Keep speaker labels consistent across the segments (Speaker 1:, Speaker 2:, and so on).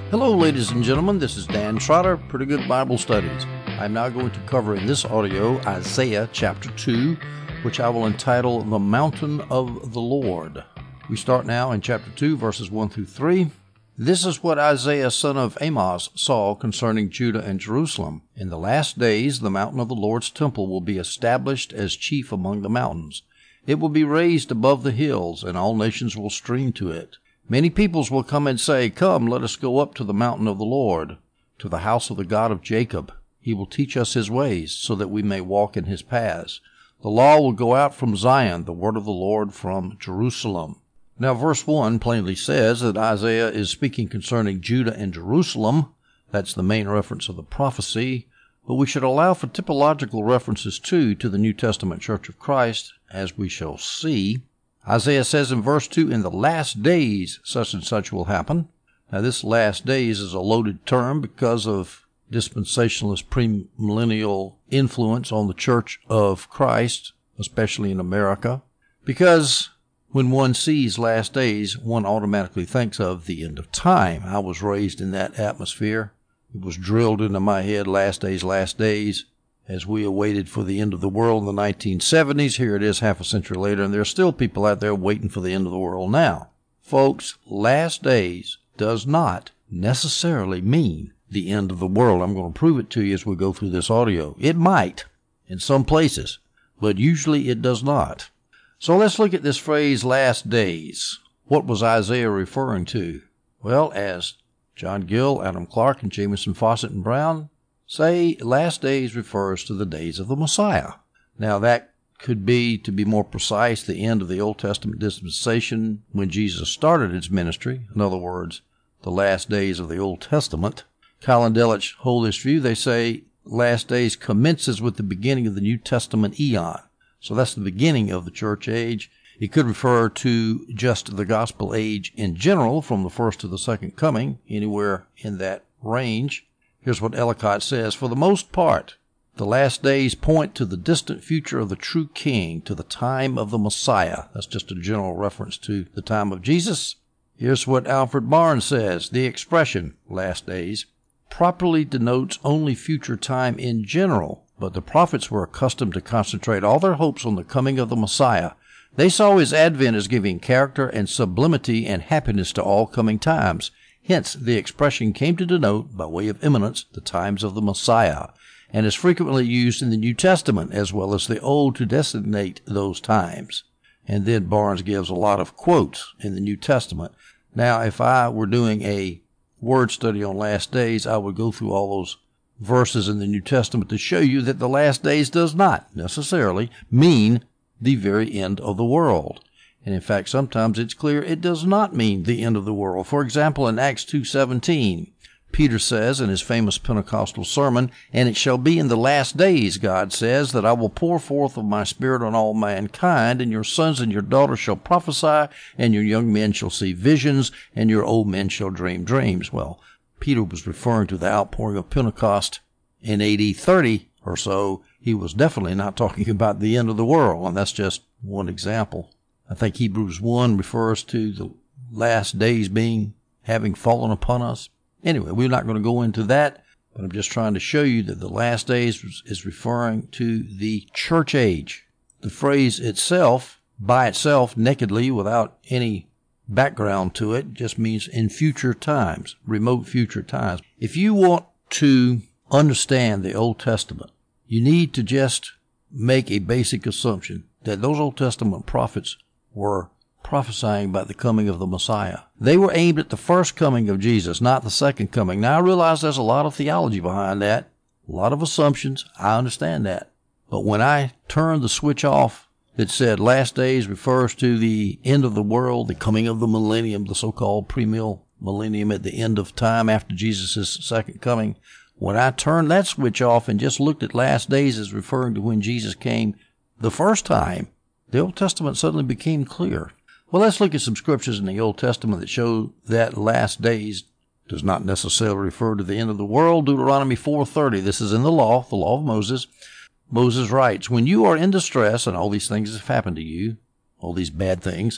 Speaker 1: Hello, ladies and gentlemen. This is Dan Trotter, Pretty Good Bible Studies. I'm now going to cover in this audio Isaiah chapter 2, which I will entitle The Mountain of the Lord. We start now in chapter 2, verses 1 through 3. This is what Isaiah son of Amos saw concerning Judah and Jerusalem. In the last days, the mountain of the Lord's temple will be established as chief among the mountains. It will be raised above the hills, and all nations will stream to it. Many peoples will come and say, "Come, let us go up to the mountain of the Lord, to the house of the God of Jacob. He will teach us his ways, so that we may walk in his paths. The law will go out from Zion, the word of the Lord from Jerusalem." Now, verse 1 plainly says that Isaiah is speaking concerning Judah and Jerusalem. That's the main reference of the prophecy. But we should allow for typological references, too, to the New Testament Church of Christ, as we shall see. Isaiah says in verse 2, "In the last days, such and such will happen." Now, this last days is a loaded term because of dispensationalist premillennial influence on the Church of Christ, especially in America. Because when one sees last days, one automatically thinks of the end of time. I was raised in that atmosphere. It was drilled into my head, last days, as we awaited for the end of the world in the 1970s. Here it is half a century later, and there are still people out there waiting for the end of the world now. Folks, last days does not necessarily mean the end of the world. I'm going to prove it to you as we go through this audio. It might in some places, but usually it does not. So let's look at this phrase, last days. What was Isaiah referring to? Well, as John Gill, Adam Clark, and Jamieson, Fawcett, and Brown say, last days refers to the days of the Messiah. Now, that could be, to be more precise, the end of the Old Testament dispensation when Jesus started his ministry. In other words, the last days of the Old Testament. Kyle and Delitzsch hold this view. They say last days commences with the beginning of the New Testament eon. So that's the beginning of the church age. It could refer to just the gospel age in general, from the first to the second coming, anywhere in that range. Here's what Ellicott says: "For the most part, the last days point to the distant future of the true king, to the time of the Messiah." That's just a general reference to the time of Jesus. Here's what Alfred Barnes says: "The expression, last days, properly denotes only future time in general, but the prophets were accustomed to concentrate all their hopes on the coming of the Messiah. They saw his advent as giving character and sublimity and happiness to all coming times. Hence, the expression came to denote, by way of eminence, the times of the Messiah, and is frequently used in the New Testament as well as the Old to designate those times." And then Barnes gives a lot of quotes in the New Testament. Now, if I were doing a word study on last days, I would go through all those verses in the New Testament to show you that the last days does not necessarily mean the very end of the world. And in fact, sometimes it's clear it does not mean the end of the world. For example, in Acts 2:17, Peter says in his famous Pentecostal sermon, "And it shall be in the last days, God says, that I will pour forth of my Spirit on all mankind, and your sons and your daughters shall prophesy, and your young men shall see visions, and your old men shall dream dreams." Well, Peter was referring to the outpouring of Pentecost in AD 30 or so. He was definitely not talking about the end of the world, and that's just one example. I think Hebrews 1 refers to the last days having fallen upon us. Anyway, we're not going to go into that, but I'm just trying to show you that the last days is referring to the church age. The phrase itself, by itself, nakedly, without any background to it, just means in future times, remote future times. If you want to understand the Old Testament, you need to just make a basic assumption that those Old Testament prophets were prophesying about the coming of the Messiah. They were aimed at the first coming of Jesus, not the second coming. Now, I realize there's a lot of theology behind that, a lot of assumptions. I understand that. But when I turned the switch off that said last days refers to the end of the world, the coming of the millennium, the so-called premill millennium at the end of time after Jesus' second coming, when I turned that switch off and just looked at last days as referring to when Jesus came the first time, the Old Testament suddenly became clear. Well, let's look at some scriptures in the Old Testament that show that last days does not necessarily refer to the end of the world. Deuteronomy 4:30, this is in the law of Moses. Moses writes, "When you are in distress, and all these things have happened to you, all these bad things,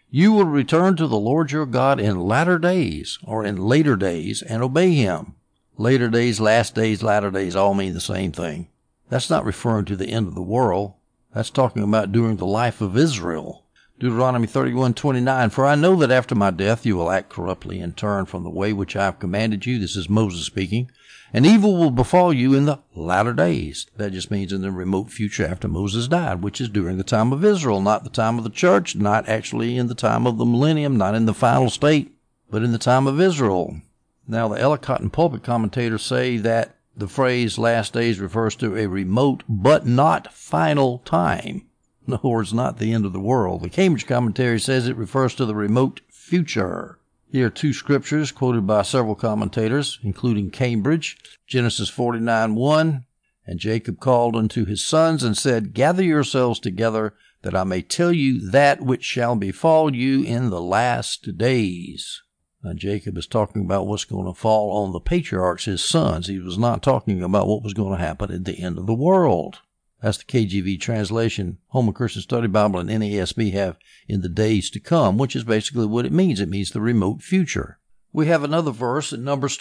Speaker 1: You will return to the Lord your God in latter days, or in later days, and obey him. Later days, last days, latter days all mean the same thing. That's not referring to the end of the world. That's talking about during the life of Israel. Deuteronomy 31:29, For I know that after my death you will act corruptly and turn from the way which I have commanded you. This is Moses speaking. And evil will befall you in the latter days. That just means in the remote future after Moses died, which is during the time of Israel, not the time of the church, not actually in the time of the millennium, not in the final state, but in the time of Israel. Now, the Ellicott and Pulpit commentators say that the phrase last days refers to a remote but not final time. In other words, not the end of the world. The Cambridge commentary says it refers to the remote future. Here are two scriptures quoted by several commentators, including Cambridge. Genesis 49:1, And Jacob called unto his sons and said, Gather yourselves together, that I may tell you that which shall befall you in the last days. Now, Jacob is talking about what's going to fall on the patriarchs, his sons. He was not talking about what was going to happen at the end of the world. That's the KJV translation. Holman Christian Study Bible and NASB have in the days to come, which is basically what it means. It means the remote future. We have another verse in Numbers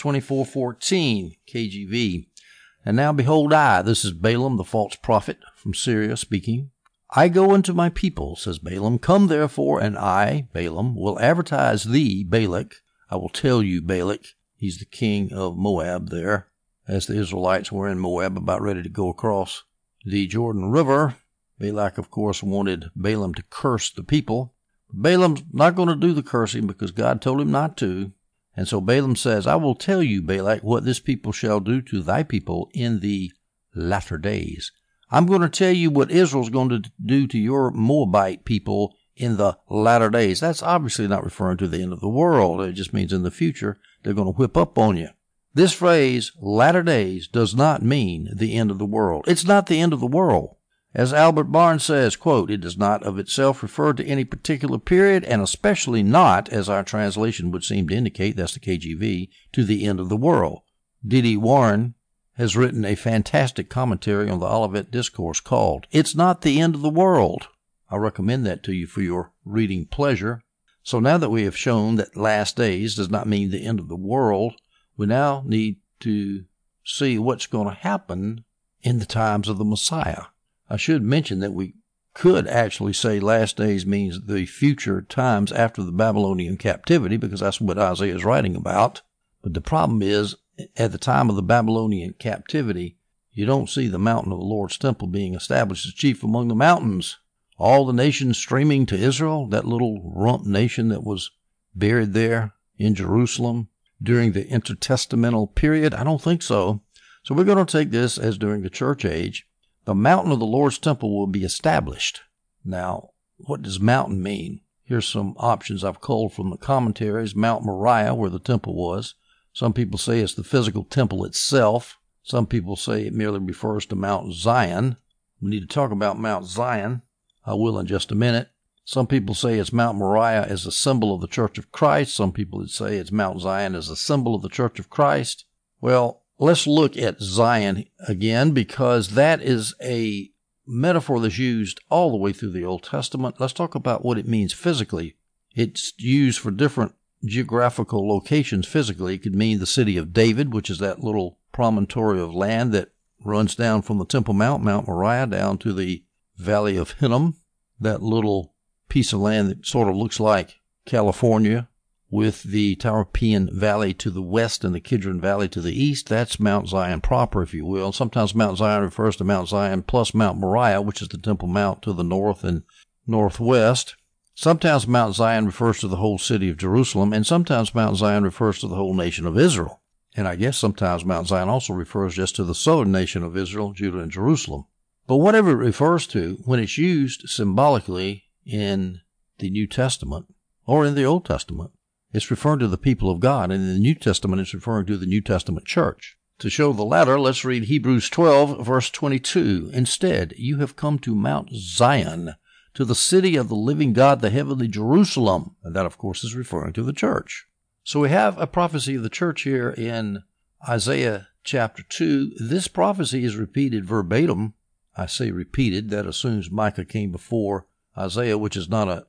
Speaker 1: 24:14, KJV. And now behold this is Balaam the false prophet from Syria speaking. I go unto my people, says Balaam. Come therefore, and I, Balaam, will advertise thee, Balak. I will tell you, Balak. He's the king of Moab there, as the Israelites were in Moab about ready to go across the Jordan River. Balak, of course, wanted Balaam to curse the people. Balaam's not going to do the cursing because God told him not to. And so Balaam says, I will tell you, Balak, what this people shall do to thy people in the latter days. I'm going to tell you what Israel's going to do to your Moabite people in the latter days. That's obviously not referring to the end of the world. It just means in the future they're going to whip up on you. This phrase, latter days, does not mean the end of the world. It's not the end of the world. As Albert Barnes says, quote, it does not of itself refer to any particular period, and especially not, as our translation would seem to indicate, that's the KJV, to the end of the world. D.D. Warren has written a fantastic commentary on the Olivet Discourse called, It's Not the End of the World. I recommend that to you for your reading pleasure. So now that we have shown that last days does not mean the end of the world, we now need to see what's going to happen in the times of the Messiah. I should mention that we could actually say last days means the future times after the Babylonian captivity, because that's what Isaiah is writing about. But the problem is, at the time of the Babylonian captivity, you don't see the mountain of the Lord's temple being established as chief among the mountains. All the nations streaming to Israel, that little rump nation that was buried there in Jerusalem during the intertestamental period? I don't think so. So we're going to take this as during the church age. The mountain of the Lord's temple will be established. Now, what does mountain mean? Here's some options I've culled from the commentaries. Mount Moriah, where the temple was. Some people say it's the physical temple itself. Some people say it merely refers to Mount Zion. We need to talk about Mount Zion. I will in just a minute. Some people say it's Mount Moriah as a symbol of the Church of Christ. Some people would say it's Mount Zion as a symbol of the Church of Christ. Well, let's look at Zion again, because that is a metaphor that's used all the way through the Old Testament. Let's talk about what it means physically. It's used for different geographical locations physically. It could mean the city of David, which is that little promontory of land that runs down from the Temple Mount, Mount Moriah, down to the Valley of Hinnom, that little piece of land that sort of looks like California, with the Taropean Valley to the west and the Kidron Valley to the east. That's Mount Zion proper, if you will. Sometimes Mount Zion refers to Mount Zion plus Mount Moriah, which is the Temple Mount to the north and northwest. Sometimes Mount Zion refers to the whole city of Jerusalem, and sometimes Mount Zion refers to the whole nation of Israel. And I guess sometimes Mount Zion also refers just to the southern nation of Israel, Judah and Jerusalem. But whatever it refers to, when it's used symbolically in the New Testament or in the Old Testament, it's referring to the people of God, and in the New Testament, it's referring to the New Testament church. To show the latter, let's read Hebrews 12, verse 22. Instead, you have come to Mount Zion, to the city of the living God, the heavenly Jerusalem. And that, of course, is referring to the church. So we have a prophecy of the church here in Isaiah chapter 2. This prophecy is repeated verbatim. I say repeated. That assumes Micah came before Isaiah, which is not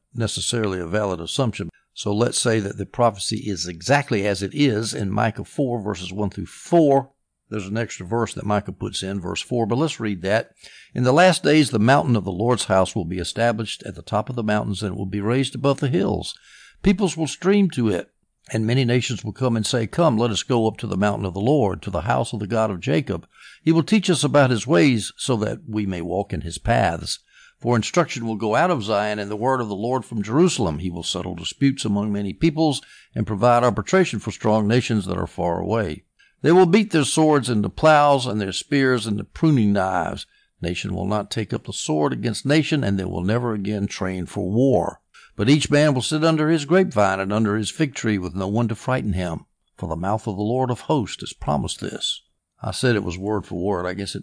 Speaker 1: necessarily a valid assumption. So let's say that the prophecy is exactly as it is in Micah 4, verses 1 through 4. There's an extra verse that Micah puts in, verse 4, but let's read that. In the last days, the mountain of the Lord's house will be established at the top of the mountains, and it will be raised above the hills. Peoples will stream to it, and many nations will come and say, Come, let us go up to the mountain of the Lord, to the house of the God of Jacob. He will teach us about his ways, so that we may walk in his paths. For instruction will go out of Zion, and the word of the Lord from Jerusalem. He will settle disputes among many peoples, and provide arbitration for strong nations that are far away. They will beat their swords into plows, and their spears into pruning knives. Nation will not take up the sword against nation, and they will never again train for war. But each man will sit under his grapevine and under his fig tree, with no one to frighten him. For the mouth of the Lord of hosts has promised this. I said it was word for word.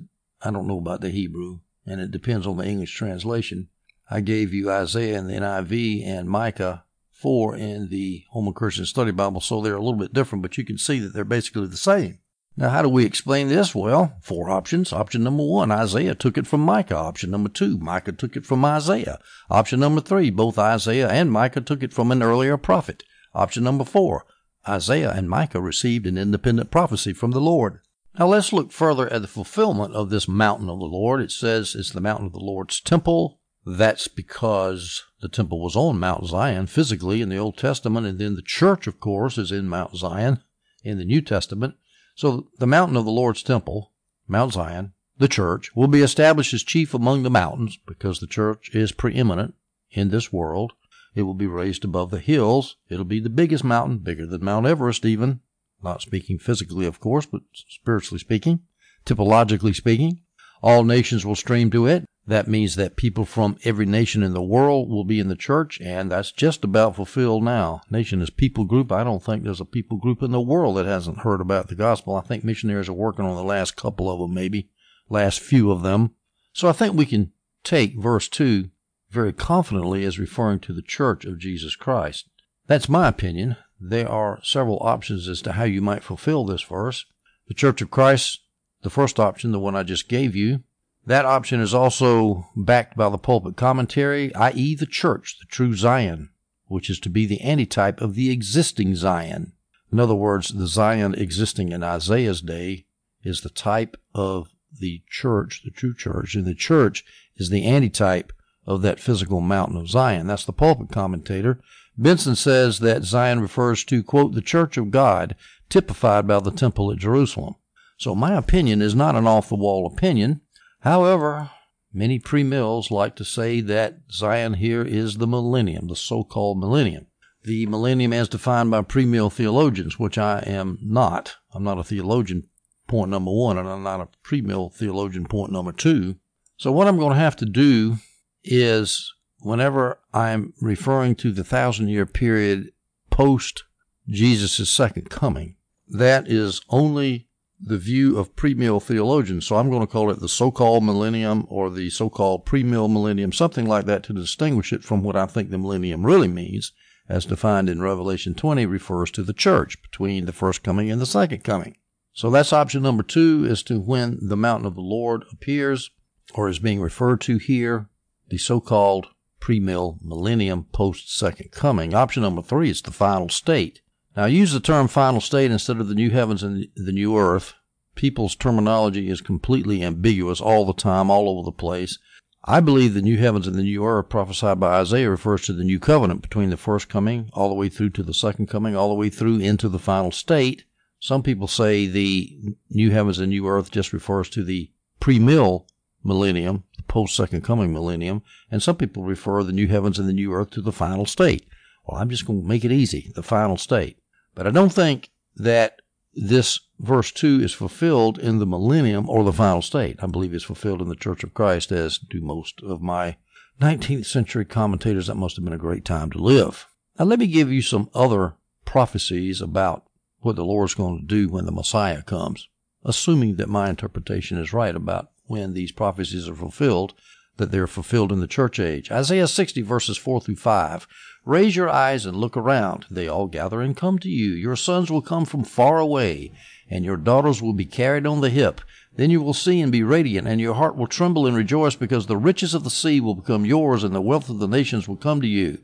Speaker 1: I don't know about the Hebrew, and it depends on the English translation. I gave you Isaiah in the NIV and Micah 4 in the Holman Christian Study Bible, so they're a little bit different, but you can see that they're basically the same. Now, how do we explain this? Well, 4 options. Option number 1, Isaiah took it from Micah. Option number 2, Micah took it from Isaiah. Option number 3, both Isaiah and Micah took it from an earlier prophet. Option number 4, Isaiah and Micah received an independent prophecy from the Lord. Now, let's look further at the fulfillment of this mountain of the Lord. It says it's the mountain of the Lord's temple. That's because the temple was on Mount Zion physically in the Old Testament, and then the church, of course, is in Mount Zion in the New Testament. So the mountain of the Lord's temple, Mount Zion, the church, will be established as chief among the mountains because the church is preeminent in this world. It will be raised above the hills. It'll be the biggest mountain, bigger than Mount Everest even. Not speaking physically, of course, but spiritually speaking, typologically speaking. All nations will stream to it. That means that people from every nation in the world will be in the church, and that's just about fulfilled now. Nation is people group. I don't think there's a people group in the world that hasn't heard about the gospel. I think missionaries are working on the last couple of them, maybe, last few of them. So I think we can take verse 2 very confidently as referring to the church of Jesus Christ. That's my opinion. There are several options as to how you might fulfill this verse. The church of Christ, the first option, the one I just gave you, that option is also backed by the pulpit commentary, i.e. the church, the true Zion, which is to be the antitype of the existing Zion. In other words, the Zion existing in Isaiah's day is the type of the church, the true church, and the church is the antitype of that physical mountain of Zion. That's the pulpit commentator. Benson says that Zion refers to, quote, the church of God, typified by the temple at Jerusalem. So my opinion is not an off-the-wall opinion. However, many premills like to say that Zion here is the millennium, the so-called millennium. The millennium as defined by premill theologians, which I am not. I'm not a theologian, point number 1, and I'm not a premill theologian, point number 2. So what I'm going to have to do is, whenever I'm referring to the 1,000-year period post Jesus' second coming, that is only the view of premill theologians. So I'm going to call it the so-called millennium or the so-called premill millennium, something like that, to distinguish it from what I think the millennium really means, as defined in Revelation 20, refers to the church between the first coming and the second coming. So that's option number 2 as to when the mountain of the Lord appears or is being referred to here, the so-called premill millennium post-second coming. Option number 3 is the final state. Now, I use the term final state instead of the new heavens and the new earth. People's terminology is completely ambiguous all the time, all over the place. I believe the new heavens and the new earth prophesied by Isaiah refers to the new covenant between the first coming all the way through to the second coming, all the way through into the final state. Some people say the new heavens and new earth just refers to the premill millennium, the post-second coming millennium, and some people refer the new heavens and the new earth to the final state. Well, I'm just going to make it easy, the final state. But I don't think that this verse 2 is fulfilled in the millennium or the final state. I believe it's fulfilled in the Church of Christ, as do most of my 19th century commentators. That must have been a great time to live. Now, let me give you some other prophecies about what the Lord's going to do when the Messiah comes, assuming that my interpretation is right about when these prophecies are fulfilled, that they're fulfilled in the church age. Isaiah 60, verses 4 through 5. Raise your eyes and look around. They all gather and come to you. Your sons will come from far away, and your daughters will be carried on the hip. Then you will see and be radiant, and your heart will tremble and rejoice, because the riches of the sea will become yours, and the wealth of the nations will come to you.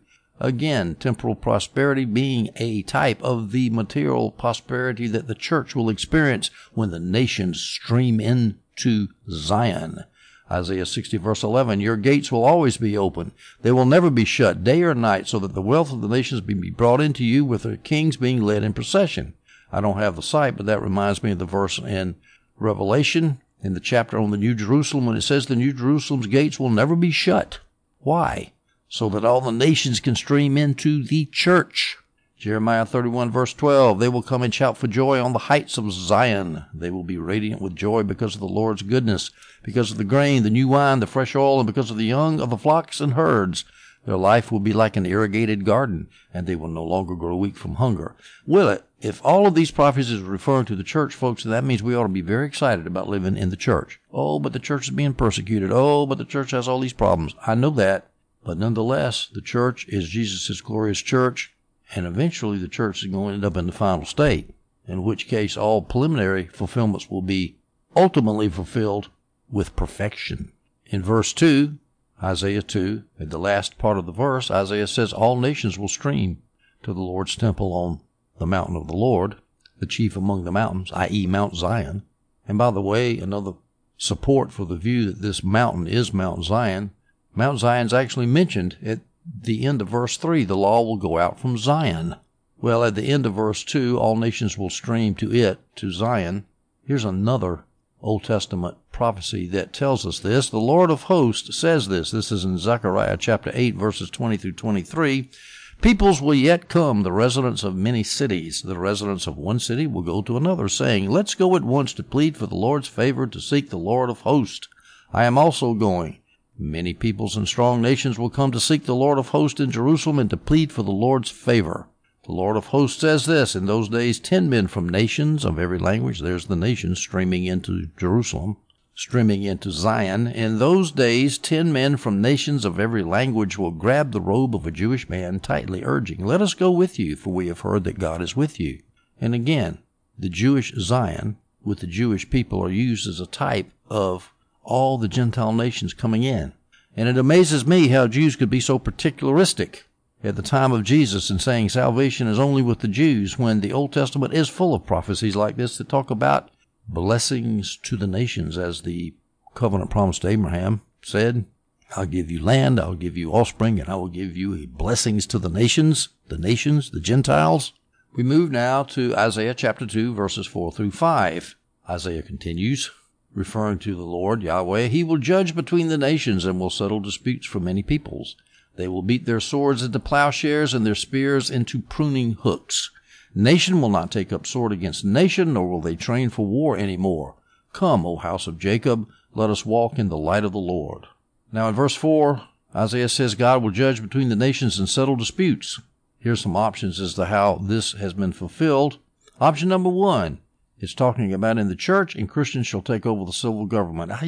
Speaker 1: Again, temporal prosperity being a type of the material prosperity that the church will experience when the nations stream into Zion. Isaiah 60 verse 11, your gates will always be open. They will never be shut day or night, so that the wealth of the nations may be brought into you, with their kings being led in procession. I don't have the site, but that reminds me of the verse in Revelation, in the chapter on the New Jerusalem, when it says the New Jerusalem's gates will never be shut. Why? So that all the nations can stream into the church. Jeremiah 31 verse 12, they will come and shout for joy on the heights of Zion. They will be radiant with joy because of the Lord's goodness, because of the grain, the new wine, the fresh oil, and because of the young of the flocks and herds. Their life will be like an irrigated garden, and they will no longer grow weak from hunger. Will it? If all of these prophecies are referring to the church, folks, that means we ought to be very excited about living in the church. Oh, but the church is being persecuted. Oh, but the church has all these problems. I know that. But nonetheless, the church is Jesus' glorious church, and eventually the church is going to end up in the final state, in which case all preliminary fulfillments will be ultimately fulfilled with perfection. In verse 2, Isaiah 2, at the last part of the verse, Isaiah says all nations will stream to the Lord's temple on the mountain of the Lord, the chief among the mountains, i.e. Mount Zion. And by the way, another support for the view that this mountain is Mount Zion, Mount Zion's actually mentioned at the end of verse 3, the law will go out from Zion. Well, at the end of verse 2, all nations will stream to it, to Zion. Here's another Old Testament prophecy that tells us this. The Lord of hosts says this. This is in Zechariah chapter 8, verses 20 through 23. Peoples will yet come, the residents of many cities. The residents of one city will go to another, saying, let's go at once to plead for the Lord's favor, to seek the Lord of hosts. I am also going. Many peoples and strong nations will come to seek the Lord of hosts in Jerusalem and to plead for the Lord's favor. The Lord of hosts says this, in those days 10 men from nations of every language, there's the nations streaming into Jerusalem, streaming into Zion. In those days 10 men from nations of every language will grab the robe of a Jewish man, tightly urging, let us go with you, for we have heard that God is with you. And again, the Jewish Zion with the Jewish people are used as a type of all the Gentile nations coming in. And it amazes me how Jews could be so particularistic at the time of Jesus and saying salvation is only with the Jews, when the Old Testament is full of prophecies like this that talk about blessings to the nations, as the covenant promise to Abraham said, I'll give you land, I'll give you offspring, and I will give you blessings to the nations, the Gentiles. We move now to Isaiah chapter 2, verses 4 through 5. Isaiah continues, referring to the Lord, Yahweh, he will judge between the nations and will settle disputes for many peoples. They will beat their swords into plowshares and their spears into pruning hooks. Nation will not take up sword against nation, nor will they train for war any more. Come, O house of Jacob, let us walk in the light of the Lord. Now in verse 4, Isaiah says God will judge between the nations and settle disputes. Here's some options as to how this has been fulfilled. Option number 1. It's talking about in the church, and Christians shall take over the civil government. A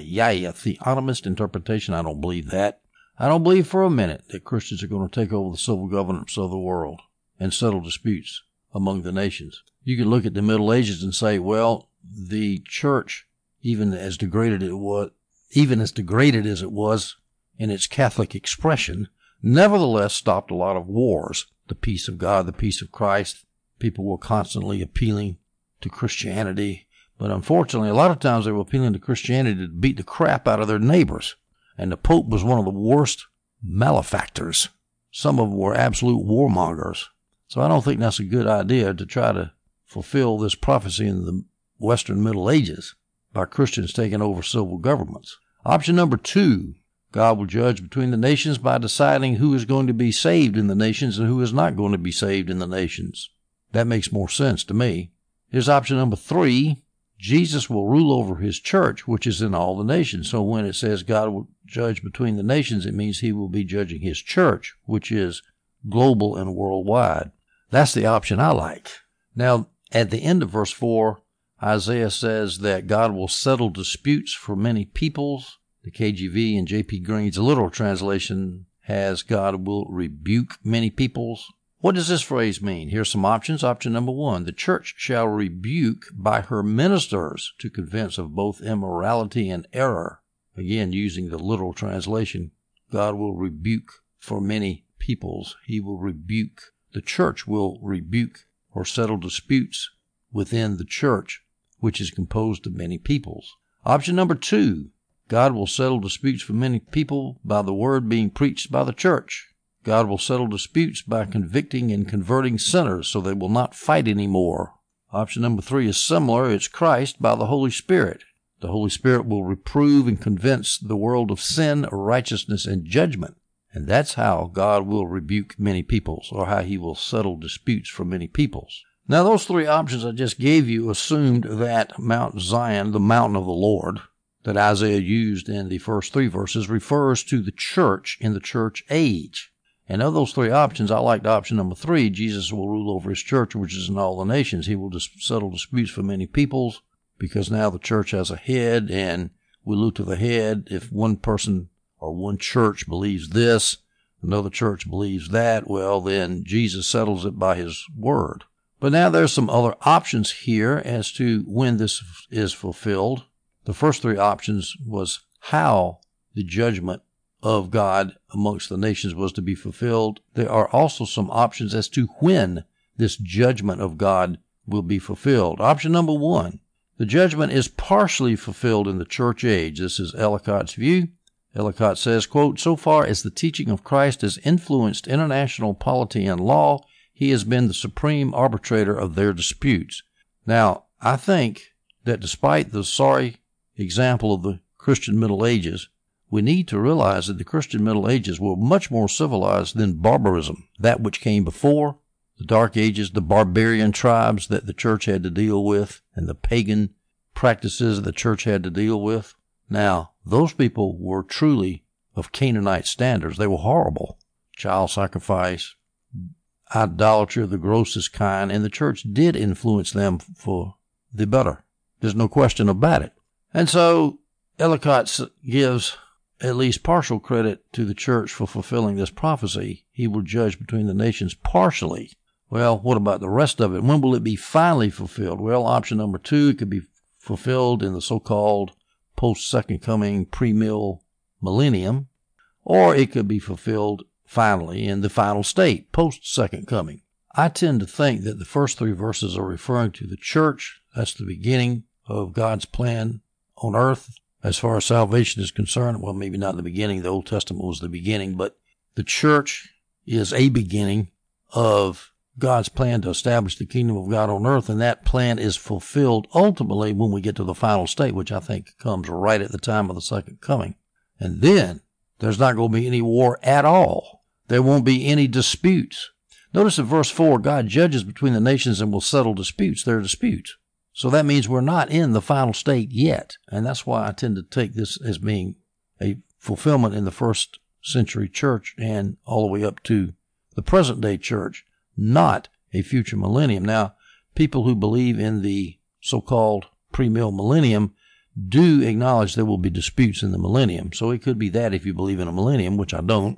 Speaker 1: theonomist interpretation. I don't believe that. I don't believe for a minute that Christians are going to take over the civil governance of the world and settle disputes among the nations. You can look at the Middle Ages and say, well, the church, even as degraded as it was in its Catholic expression, nevertheless stopped a lot of wars. The peace of God, the peace of Christ. People were constantly appealing to Christianity, but unfortunately a lot of times they were appealing to Christianity to beat the crap out of their neighbors, and the Pope was one of the worst malefactors. Some of them were absolute warmongers. So I don't think that's a good idea to try to fulfill this prophecy in the Western Middle Ages by Christians taking over civil governments. Option number 2, God will judge between the nations by deciding who is going to be saved in the nations and who is not going to be saved in the nations. That makes more sense to me. Here's option number 3. Jesus will rule over his church, which is in all the nations. So when it says God will judge between the nations, it means he will be judging his church, which is global and worldwide. That's the option I like. Now, at the end of verse 4, Isaiah says that God will settle disputes for many peoples. The KJV and J.P. Green's literal translation has God will rebuke many peoples. What does this phrase mean? Here's some options. Option number 1, the church shall rebuke by her ministers to convince of both immorality and error. Again, using the literal translation, God will rebuke for many peoples. He will rebuke, the church will rebuke or settle disputes within the church, which is composed of many peoples. Option number 2, God will settle disputes for many people by the word being preached by the church. God will settle disputes by convicting and converting sinners so they will not fight anymore. Option number 3 is similar. It's Christ by the Holy Spirit. The Holy Spirit will reprove and convince the world of sin, righteousness, and judgment. And that's how God will rebuke many peoples, or how he will settle disputes for many peoples. Now, those 3 options I just gave you assumed that Mount Zion, the mountain of the Lord, that Isaiah used in the first 3 verses, refers to the church in the church age. And of those 3 options, I liked option number 3, Jesus will rule over his church, which is in all the nations. He will settle disputes for many peoples, because now the church has a head, and we look to the head. If one person or one church believes this, another church believes that, well, then Jesus settles it by his word. But now there's some other options here as to when this is fulfilled. The first 3 options was how the judgment of God amongst the nations was to be fulfilled. There are also some options as to when this judgment of God will be fulfilled. Option number 1, the judgment is partially fulfilled in the church age. This is Ellicott's view. Ellicott says, quote, "So far as the teaching of Christ has influenced international polity and law, he has been the supreme arbitrator of their disputes." Now, I think that despite the sorry example of the Christian Middle Ages, we need to realize that the Christian Middle Ages were much more civilized than barbarism, that which came before the Dark Ages, the barbarian tribes that the church had to deal with, and the pagan practices the church had to deal with. Now, those people were truly of Canaanite standards. They were horrible. Child sacrifice, idolatry of the grossest kind, and the church did influence them for the better. There's no question about it. And so Ellicott gives at least partial credit to the church for fulfilling this prophecy. He will judge between the nations partially. Well, what about the rest of it? When will it be finally fulfilled? Well, option number 2, it could be fulfilled in the so-called post-second coming pre-mill millennium, or it could be fulfilled finally in the final state, post-second coming. I tend to think that the first 3 verses are referring to the church. That's the beginning of God's plan on earth as far as salvation is concerned. Well, maybe not the beginning. The Old Testament was the beginning, but the church is a beginning of God's plan to establish the kingdom of God on earth, and that plan is fulfilled ultimately when we get to the final state, which I think comes right at the time of the second coming. And then there's not going to be any war at all. There won't be any disputes. Notice in verse 4, God judges between the nations and will settle disputes. There are disputes. So that means we're not in the final state yet. And that's why I tend to take this as being a fulfillment in the first century church and all the way up to the present day church, not a future millennium. Now, people who believe in the so-called pre-mill millennium do acknowledge there will be disputes in the millennium. So it could be that if you believe in a millennium, which I don't.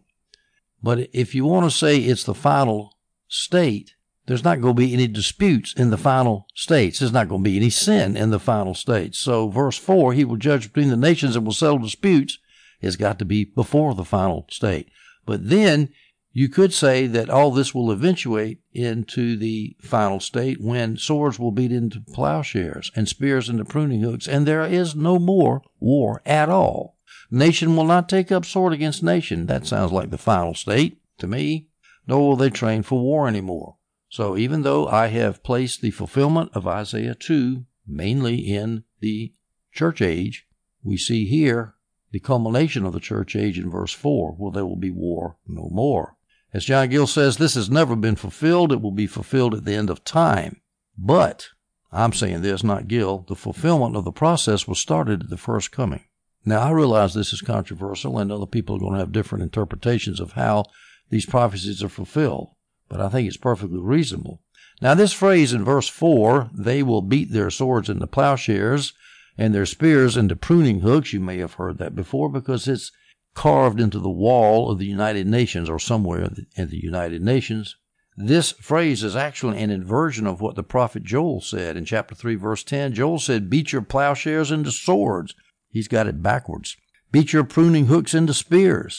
Speaker 1: But if you want to say it's the final state, there's not going to be any disputes in the final states. There's not going to be any sin in the final states. So verse 4, he will judge between the nations and will settle disputes, has got to be before the final state. But then you could say that all this will eventuate into the final state when swords will beat into plowshares and spears into pruning hooks, and there is no more war at all. Nation will not take up sword against nation. That sounds like the final state to me. Nor will they train for war anymore. So even though I have placed the fulfillment of Isaiah 2 mainly in the church age, we see here the culmination of the church age in verse 4, well, there will be war no more. As John Gill says, this has never been fulfilled. It will be fulfilled at the end of time. But, I'm saying this, not Gill, the fulfillment of the process was started at the first coming. Now, I realize this is controversial, and other people are going to have different interpretations of how these prophecies are fulfilled, but I think it's perfectly reasonable. Now, this phrase in verse 4, they will beat their swords into plowshares and their spears into pruning hooks. You may have heard that before because it's carved into the wall of the United Nations or somewhere in the United Nations. This phrase is actually an inversion of what the prophet Joel said in chapter 3, verse 10. Joel said, beat your plowshares into swords. He's got it backwards. Beat your pruning hooks into spears.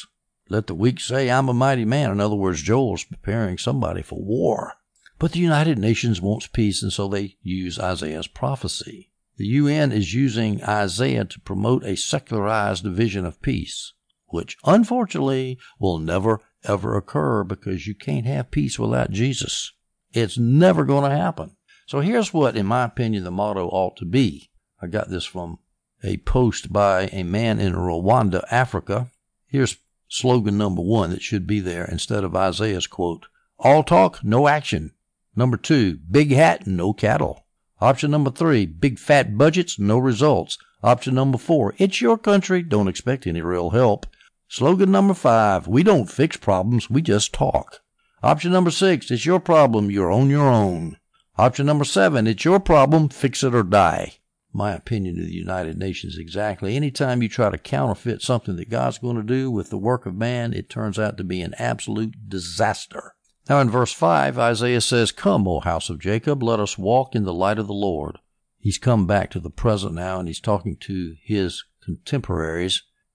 Speaker 1: Let the weak say, I'm a mighty man. In other words, Joel's preparing somebody for war. But the United Nations wants peace, and so they use Isaiah's prophecy. The UN is using Isaiah to promote a secularized vision of peace, which unfortunately will never, ever occur because you can't have peace without Jesus. It's never going to happen. So here's what, in my opinion, the motto ought to be. I got this from a post by a man in Rwanda, Africa. Here's slogan number 1 that should be there instead of Isaiah's quote. All talk, no action. Number 2, big hat, no cattle. Option number 3, big fat budgets, no results. Option number 4, it's your country, don't expect any real help. Slogan number 5, we don't fix problems, we just talk. Option number 6, it's your problem, you're on your own. Option number 7, it's your problem, fix it or die. My opinion of the United Nations exactly. Anytime you try to counterfeit something that God's going to do with the work of man, it turns out to be an absolute disaster. Now in verse 5, Isaiah says, Come, O house of Jacob, let us walk in the light of the Lord. He's come back to the present now, and he's talking to his contemporary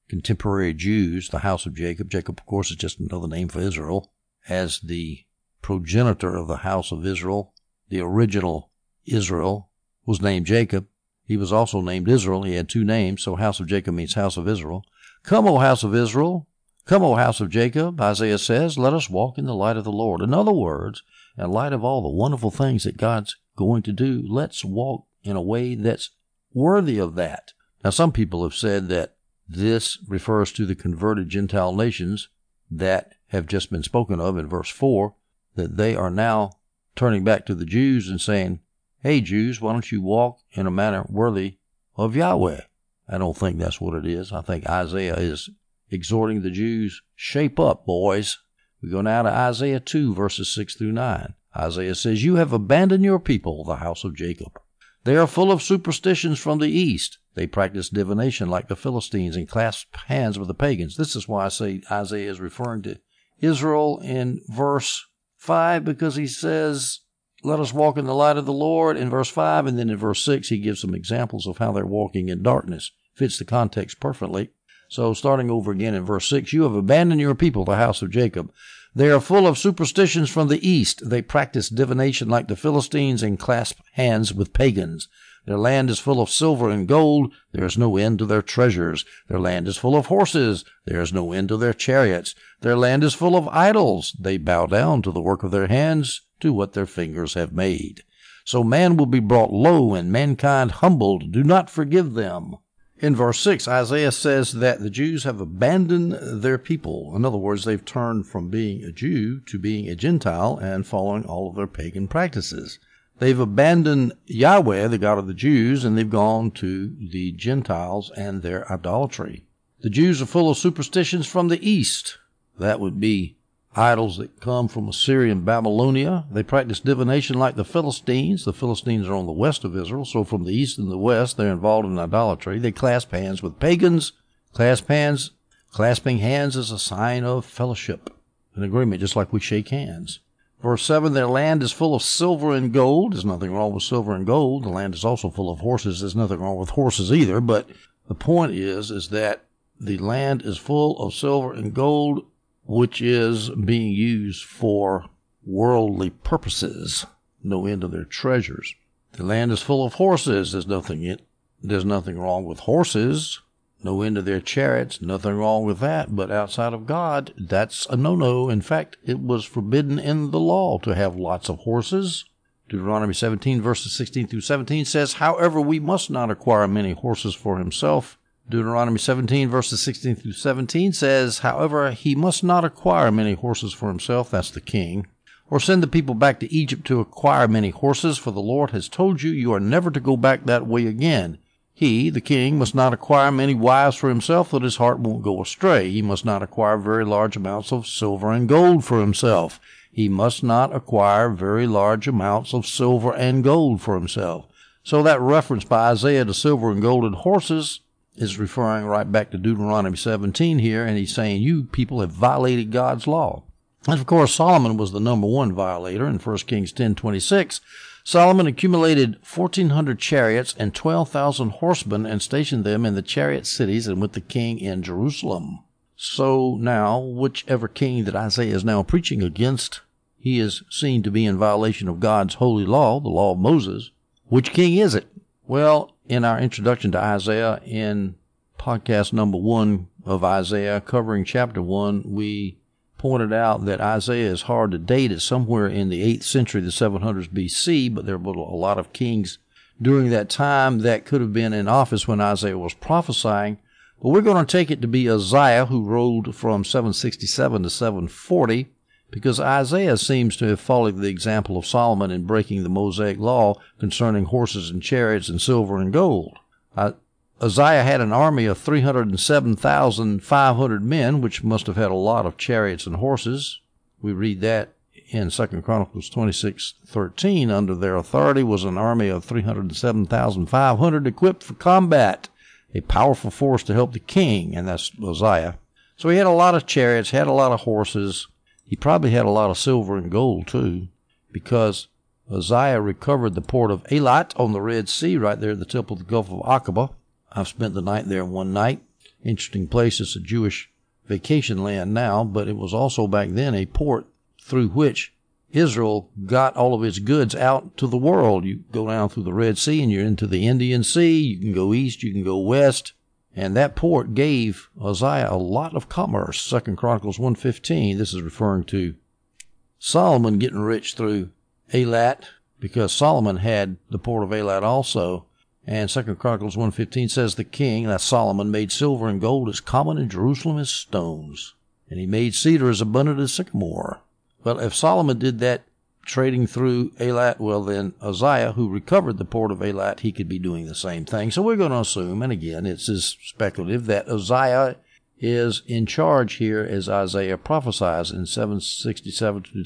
Speaker 1: Jews, the house of Jacob. Jacob, of course, is just another name for Israel. As the progenitor of the house of Israel, the original Israel was named Jacob. He was also named Israel. He had 2 names, so house of Jacob means house of Israel. Come, O house of Israel. Come, O house of Jacob, Isaiah says, let us walk in the light of the Lord. In other words, in light of all the wonderful things that God's going to do, let's walk in a way that's worthy of that. Now, some people have said that this refers to the converted Gentile nations that have just been spoken of in verse 4, that they are now turning back to the Jews and saying, Hey, Jews, why don't you walk in a manner worthy of Yahweh? I don't think that's what it is. I think Isaiah is exhorting the Jews, shape up, boys. We go now to Isaiah 2, verses 6 through 9. Isaiah says, You have abandoned your people, the house of Jacob. They are full of superstitions from the east. They practice divination like the Philistines and clasp hands with the pagans. This is why I say Isaiah is referring to Israel in verse 5, because he says, let us walk in the light of the Lord in verse 5, and then in verse 6 he gives some examples of how they're walking in darkness. Fits the context perfectly. So starting over again in verse 6, You have abandoned your people, the house of Jacob. They are full of superstitions from the east. They practice divination like the Philistines and clasp hands with pagans. Their land is full of silver and gold. There is no end to their treasures. Their land is full of horses. There is no end to their chariots. Their land is full of idols. They bow down to the work of their hands, to what their fingers have made. So man will be brought low and mankind humbled. Do not forgive them. In verse 6, Isaiah says that the Jews have abandoned their people. In other words, they've turned from being a Jew to being a Gentile and following all of their pagan practices. They've abandoned Yahweh, the God of the Jews, and they've gone to the Gentiles and their idolatry. The Jews are full of superstitions from the east. That would be idols that come from Assyria and Babylonia. They practice divination like the Philistines. The Philistines are on the west of Israel, so from the east and the west, they're involved in idolatry. They clasp hands with pagans. Clasping hands is a sign of fellowship, an agreement, just like we shake hands. Verse 7, their land is full of silver and gold. There's nothing wrong with silver and gold. The land is also full of horses. There's nothing wrong with horses either, but the point is that the land is full of silver and gold, which is being used for worldly purposes. No end to their treasures. The land is full of horses. There's nothing wrong with horses. No end to their chariots. Nothing wrong with that. But outside of God, that's a no-no. In fact, it was forbidden in the law to have lots of horses. Deuteronomy 17, verses 16 through 17 says, However, we must not acquire many horses for himself. Deuteronomy 17, verses 16 through 17 says, However, he must not acquire many horses for himself, that's the king, or send the people back to Egypt to acquire many horses, for the Lord has told you are never to go back that way again. He, the king, must not acquire many wives for himself, that his heart won't go astray. He must not acquire very large amounts of silver and gold for himself. He must not acquire very large amounts of silver and gold for himself. So that reference by Isaiah to silver and gold and horses is referring right back to Deuteronomy 17 here, and he's saying, you people have violated God's law. And of course, Solomon was the number one violator. In 1 Kings 10:26, Solomon accumulated 1,400 chariots and 12,000 horsemen and stationed them in the chariot cities and with the king in Jerusalem. So now, whichever king that Isaiah is now preaching against, he is seen to be in violation of God's holy law, the law of Moses. Which king is it? Well, in our introduction to Isaiah, in podcast number 1 of Isaiah, covering chapter 1, we pointed out that Isaiah is hard to date. It's somewhere in the 8th century, the 700s BC, but there were a lot of kings during that time that could have been in office when Isaiah was prophesying. But we're going to take it to be Uzziah, who ruled from 767 to 740, because Isaiah seems to have followed the example of Solomon in breaking the Mosaic law concerning horses and chariots and silver and gold. Uzziah had an army of 307,500 men, which must have had a lot of chariots and horses. We read that in 2 Chronicles 26:13. Under their authority was an army of 307,500 equipped for combat, a powerful force to help the king, and that's Uzziah. So he had a lot of chariots, had a lot of horses. He probably had a lot of silver and gold, too, because Uzziah recovered the port of Eilat on the Red Sea right there at the tip of the Gulf of Aqaba. I've spent the night there one night. Interesting place. It's a Jewish vacation land now, but it was also back then a port through which Israel got all of its goods out to the world. You go down through the Red Sea and you're into the Indian Sea. You can go east, you can go west. And that port gave Uzziah a lot of commerce. 2 Chronicles 1:15. This is referring to Solomon getting rich through Eilat, because Solomon had the port of Eilat also. And 2 Chronicles 1:15 says the king, that's Solomon, made silver and gold as common in Jerusalem as stones, and he made cedar as abundant as sycamore. Well, if Solomon did that trading through Eilat, well then Uzziah, who recovered the port of Eilat, he could be doing the same thing. So we're going to assume, and again, it's speculative, that Uzziah is in charge here as Isaiah prophesies in 767 to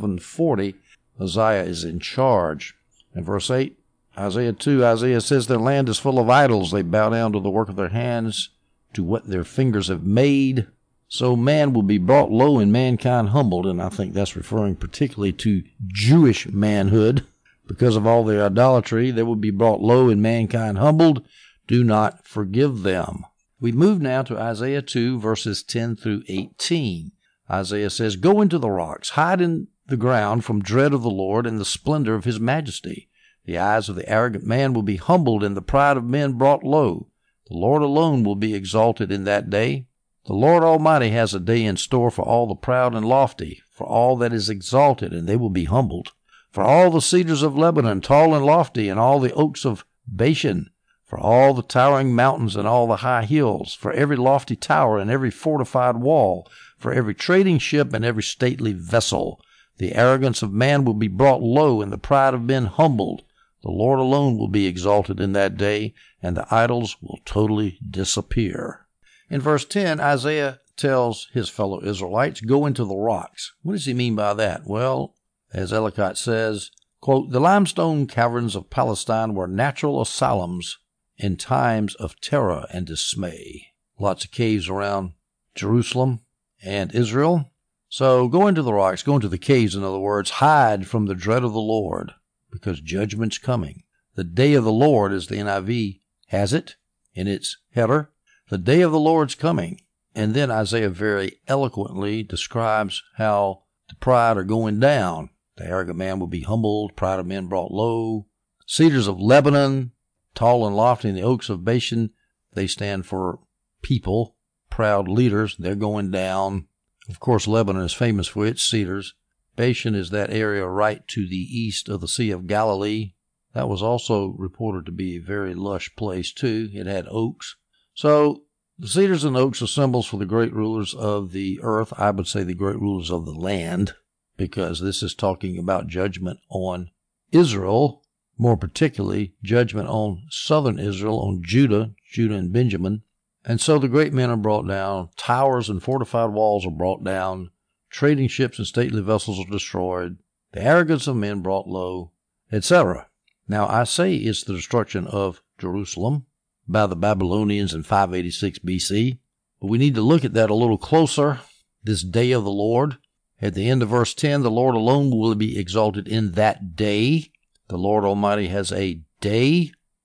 Speaker 1: 740. Uzziah is in charge. In verse 8, Isaiah 2, Isaiah says, their land is full of idols. They bow down to the work of their hands, to what their fingers have made. So man will be brought low and mankind humbled. And I think that's referring particularly to Jewish manhood. Because of all their idolatry, they will be brought low and mankind humbled. Do not forgive them. We move now to Isaiah 2, verses 10 through 18. Isaiah says, go into the rocks, hide in the ground from dread of the Lord and the splendor of his majesty. The eyes of the arrogant man will be humbled, and the pride of men brought low. The Lord alone will be exalted in that day. The Lord Almighty has a day in store for all the proud and lofty, for all that is exalted, and they will be humbled. For all the cedars of Lebanon, tall and lofty, and all the oaks of Bashan, for all the towering mountains and all the high hills, for every lofty tower and every fortified wall, for every trading ship and every stately vessel. The arrogance of man will be brought low, and the pride of men humbled. The Lord alone will be exalted in that day, and the idols will totally disappear. In verse 10, Isaiah tells his fellow Israelites, go into the rocks. What does he mean by that? Well, as Ellicott says, quote, the limestone caverns of Palestine were natural asylums in times of terror and dismay. Lots of caves around Jerusalem and Israel. So go into the rocks, go into the caves, in other words, hide from the dread of the Lord, because judgment's coming. The day of the Lord, as the NIV has it in its header, the day of the Lord's coming. And then Isaiah very eloquently describes how the pride are going down. The arrogant man will be humbled, pride of men brought low. Cedars of Lebanon, tall and lofty, and the oaks of Bashan, they stand for people, proud leaders. They're going down. Of course, Lebanon is famous for its cedars. Bashan is that area right to the east of the Sea of Galilee. That was also reported to be a very lush place, too. It had oaks. So the cedars and oaks are symbols for the great rulers of the earth. I would say the great rulers of the land, because this is talking about judgment on Israel, more particularly judgment on southern Israel, on Judah and Benjamin. And so the great men are brought down. Towers and fortified walls are brought down. Trading ships and stately vessels are destroyed. The arrogance of men brought low, etc. Now, I say it's the destruction of Jerusalem by the Babylonians in 586 BC, but we need to look at that a little closer. This day of the Lord. At the end of verse 10, the Lord alone will be exalted in that day. The Lord Almighty has a day,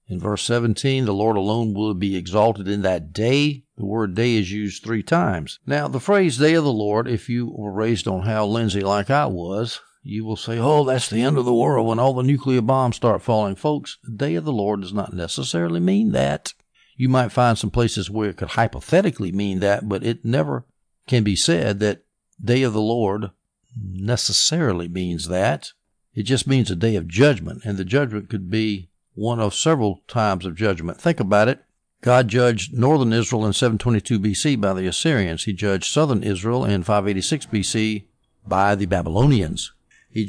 Speaker 1: In verse 17, the Lord alone will be exalted in that day. The word day is used 3 times. Now, the phrase day of the Lord, if you were raised on Hal Lindsey like I was, you will say, oh, that's the end of the world when all the nuclear bombs start falling. Folks, the day of the Lord does not necessarily mean that. You might find some places where it could hypothetically mean that, but it never can be said that day of the Lord necessarily means that. It just means a day of judgment, and the judgment could be one of several times of judgment. Think about it. God judged northern Israel in 722 BC by the Assyrians. He judged southern Israel in 586 BC by the Babylonians. He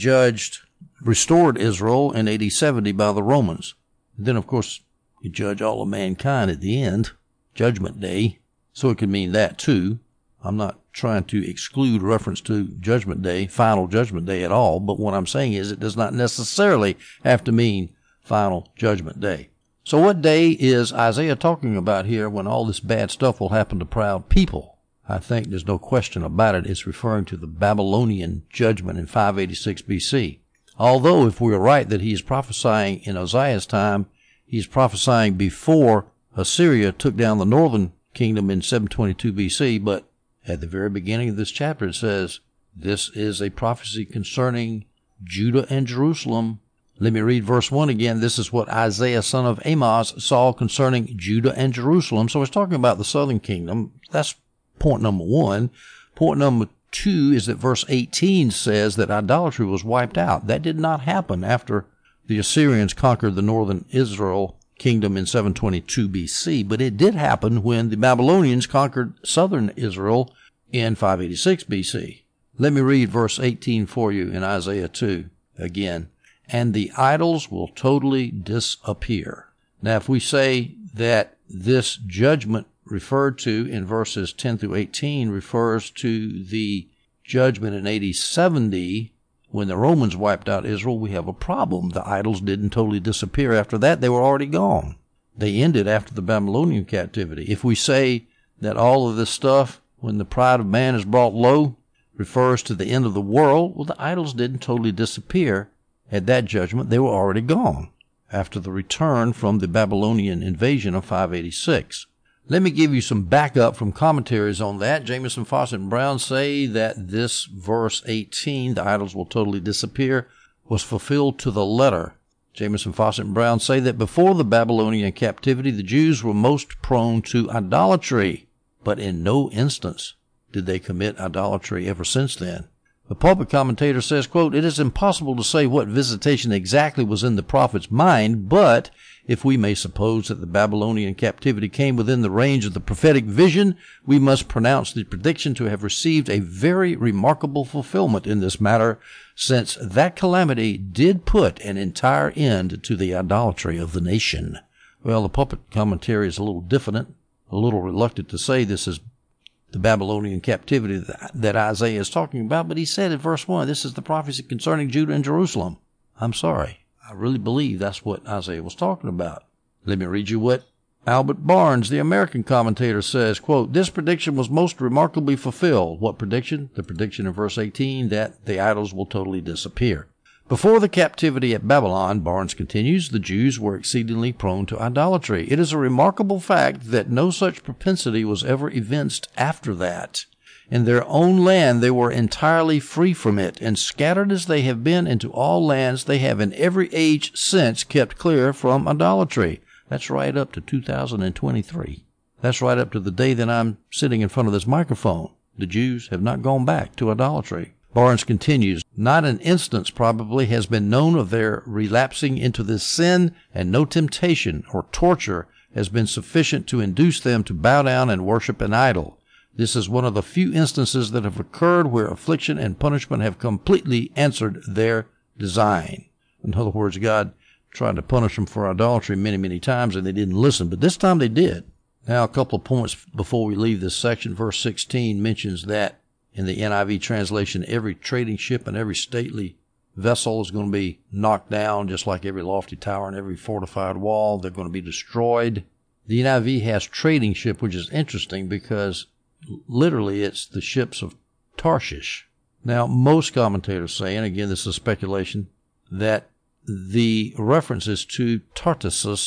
Speaker 1: restored Israel in 8070 by the Romans. And then, of course, he judged all of mankind at the end, Judgment Day. So it could mean that too. I'm not trying to exclude reference to Judgment Day, Final Judgment Day at all, but what I'm saying is it does not necessarily have to mean Final Judgment Day. So what day is Isaiah talking about here when all this bad stuff will happen to proud people? I think there's no question about it. It's referring to the Babylonian judgment in 586 BC. Although if we're right that he's prophesying in Uzziah's time, he's prophesying before Assyria took down the northern kingdom in 722 BC, but at the very beginning of this chapter it says, this is a prophecy concerning Judah and Jerusalem. Let me read verse 1 again. This is what Isaiah, son of Amoz, saw concerning Judah and Jerusalem. So it's talking about the southern kingdom. That's point number 1. Point number 2 is that verse 18 says that idolatry was wiped out. That did not happen after the Assyrians conquered the northern Israel kingdom in 722 BC, but it did happen when the Babylonians conquered southern Israel in 586 BC. Let me read verse 18 for you in Isaiah 2 again. And the idols will totally disappear. Now, if we say that this judgment referred to in verses 10 through 18 refers to the judgment in 8070 when the Romans wiped out Israel, we have a problem. The idols didn't totally disappear. After that, they were already gone. They ended after the Babylonian captivity. If we say that all of this stuff, when the pride of man is brought low, refers to the end of the world, well, the idols didn't totally disappear. At that judgment, they were already gone after the return from the Babylonian invasion of 586. Let me give you some backup from commentaries on that. Jamieson, Fausset, and Brown say that this verse 18, the idols will totally disappear, was fulfilled to the letter. Jamieson, Fausset, and Brown say that before the Babylonian captivity, the Jews were most prone to idolatry, but in no instance did they commit idolatry ever since then. The pulpit commentator says, quote, it is impossible to say what visitation exactly was in the prophet's mind, but if we may suppose that the Babylonian captivity came within the range of the prophetic vision, we must pronounce the prediction to have received a very remarkable fulfillment in this matter, since that calamity did put an entire end to the idolatry of the nation. Well, the pulpit commentary is a little diffident, a little reluctant to say this is the Babylonian captivity that Isaiah is talking about, but he said in verse 1, this is the prophecy concerning Judah and Jerusalem. I'm sorry. I really believe that's what Isaiah was talking about. Let me read you what Albert Barnes, the American commentator, says, quote, this prediction was most remarkably fulfilled. What prediction? The prediction in verse 18 that the idols will totally disappear. Before the captivity at Babylon, Barnes continues, the Jews were exceedingly prone to idolatry. It is a remarkable fact that no such propensity was ever evinced after that. In their own land they were entirely free from it, and scattered as they have been into all lands, they have in every age since kept clear from idolatry. That's right up to 2023. That's right up to the day that I'm sitting in front of this microphone. The Jews have not gone back to idolatry. Barnes continues, not an instance probably has been known of their relapsing into this sin, and no temptation or torture has been sufficient to induce them to bow down and worship an idol. This is one of the few instances that have occurred where affliction and punishment have completely answered their design. In other words, God tried to punish them for idolatry many, many times, and they didn't listen, but this time they did. Now, a couple of points before we leave this section. Verse 16 mentions that in the NIV translation, every trading ship and every stately vessel is going to be knocked down, just like every lofty tower and every fortified wall. They're going to be destroyed. The NIV has trading ship, which is interesting because literally it's the ships of Tarshish. Now, most commentators say, and again, this is speculation, that the reference is to Tartessus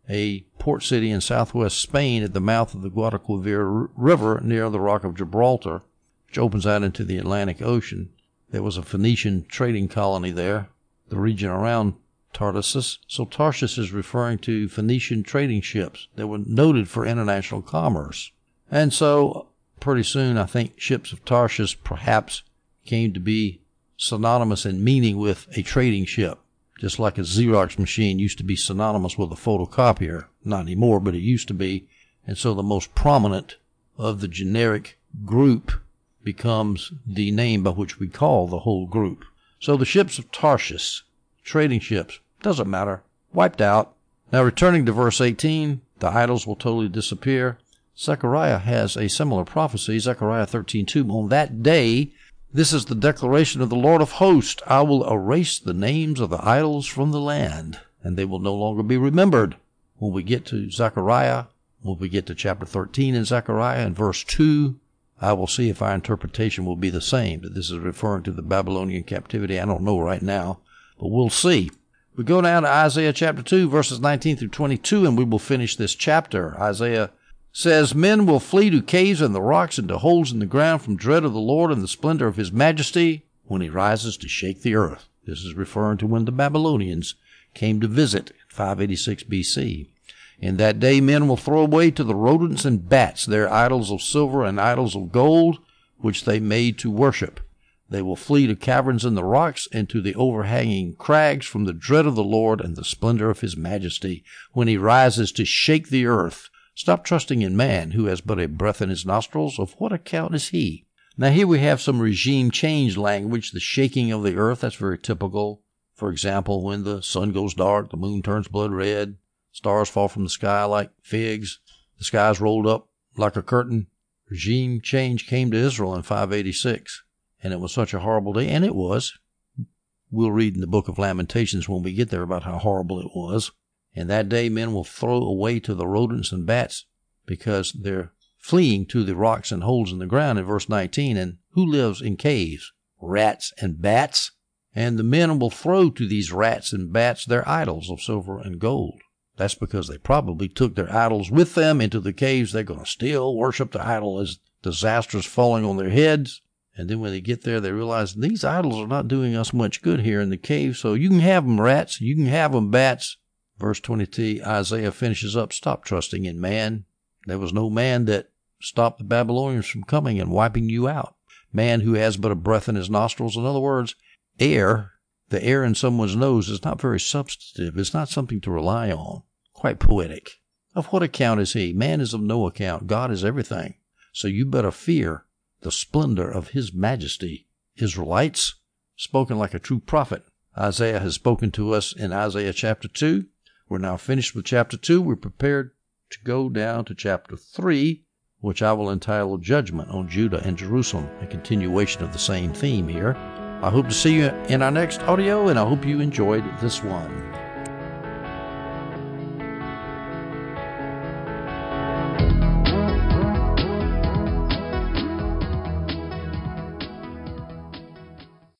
Speaker 1: a port city in southwest Spain at the mouth of the Guadalquivir River near the Rock of Gibraltar, which opens out into the Atlantic Ocean. There was a Phoenician trading colony there, the region around Tartessus. So Tarshish is referring to Phoenician trading ships that were noted for international commerce. And so pretty soon I think ships of Tarshish perhaps came to be synonymous in meaning with a trading ship, just like a Xerox machine used to be synonymous with a photocopier. Not anymore, but it used to be. And so the most prominent of the generic group becomes the name by which we call the whole group. So the ships of Tarshish, trading ships, doesn't matter, wiped out. Now returning to verse 18, the idols will totally disappear. Zechariah has a similar prophecy, Zechariah 13:2. On that day, this is the declaration of the Lord of hosts, I will erase the names of the idols from the land, and they will no longer be remembered. When we get to Zechariah, when we get to chapter 13 in Zechariah and verse 2, I will see if our interpretation will be the same, that this is referring to the Babylonian captivity. I don't know right now, but we'll see. We go down to Isaiah chapter 2, verses 19 through 22, and we will finish this chapter. Isaiah says, Men will flee to caves and the rocks and to holes in the ground from dread of the Lord and the splendor of his majesty when he rises to shake the earth. This is referring to when the Babylonians came to visit in 586 BC. In that day men will throw away to the rodents and bats their idols of silver and idols of gold, which they made to worship. They will flee to caverns in the rocks and to the overhanging crags from the dread of the Lord and the splendor of his majesty when he rises to shake the earth. Stop trusting in man, who has but a breath in his nostrils. Of what account is he? Now here we have some regime change language, the shaking of the earth. That's very typical. For example, when the sun goes dark, the moon turns blood red, stars fall from the sky like figs, the sky's rolled up like a curtain. Regime change came to Israel in 586, and it was such a horrible day, and it was. We'll read in the book of Lamentations when we get there about how horrible it was. And that day men will throw away to the rodents and bats because they're fleeing to the rocks and holes in the ground in verse 19. And who lives in caves? Rats and bats. And the men will throw to these rats and bats their idols of silver and gold. That's because they probably took their idols with them into the caves. They're going to still worship the idol as disasters falling on their heads. And then when they get there, they realize these idols are not doing us much good here in the cave. So you can have them, rats. You can have them, bats. Verse 22, Isaiah finishes up, stop trusting in man. There was no man that stopped the Babylonians from coming and wiping you out. Man who has but a breath in his nostrils. In other words, air, the air in someone's nose is not very substantive. It's not something to rely on. Quite poetic. Of what account is he? Man is of no account. God is everything. So you better fear the splendor of his majesty. Israelites, spoken like a true prophet. Isaiah has spoken to us in Isaiah chapter 2. We're now finished with chapter 2. We're prepared to go down to chapter 3, which I will entitle Judgment on Judah and Jerusalem, a continuation of the same theme here. I hope to see you in our next audio, and I hope you enjoyed this one.